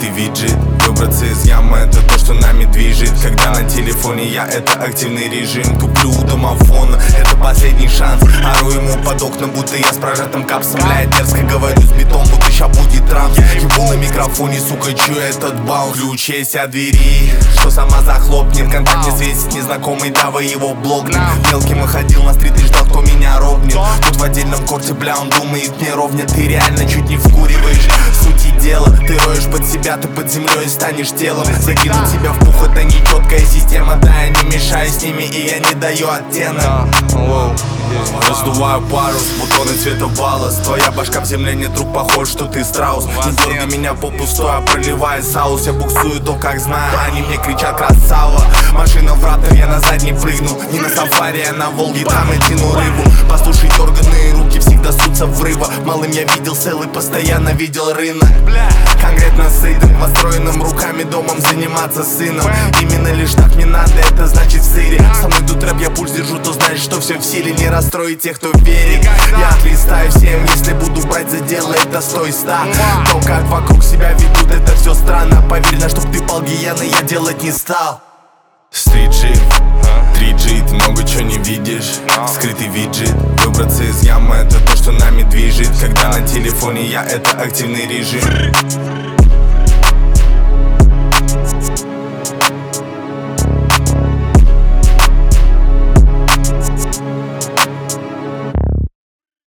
скрытый виджет. Выбраться из ямы — это то, что нами движет. Когда на телефоне я — это активный режим. Туплю у домофона, это последний шанс. Ору ему под окна, будто я с прожатым капсом. Блядь, дерзко говорю с битом, будто ща будет транс. Ебу на микрофоне, сука, чую этот баунс. Ключ есть от двери, что сама захлопнет. Контакт не светит незнакомый, давай его блокнет. Мелким и ходил на стрит и ждал, кто меня ровнет. Тут в отдельном корте, бля, он думает, мне ровня. Ты реально чуть не вкуриваешь. Сути дела, ты роешь под себя, ты под землей станешь телом. Закинуть себя в пух — это нечеткая система. Да, я не мешаю с ними, и я не даю оттенок. Раздуваю парус, бутоны цвета волос. Твоя башка в земле, нет рук, похож, что ты страус. Не дергай меня попусту, а проливай соус. Я буксую то, как знаю, они мне кричат красава. Машина в ратор, я на задний прыгну. Не на сафари, а на Волге, там я тяну рыбу. Послушай, дерганые руки всегда сутся врыва. Малым я видел селы, постоянно видел рынок. Конкретно сытым, построенным руками домом заниматься сыном. Именно лишь так не надо, это значит в сыре. Со мной тут рэп, я пульс держу, то знаешь, что все в силе. Не расстроить тех, кто верит. Я отлистаю всем, если буду брать за дело, это 100 из 100. То, как вокруг себя ведут, это все странно. Поверь, на чтоб ты пал гиены, я делать не стал. Стрит-джип, 3G, ты много чего не видишь. Скрытый виджет. Выбраться из ямы — это то, что нами движет. Когда на телефоне я — это активный режим.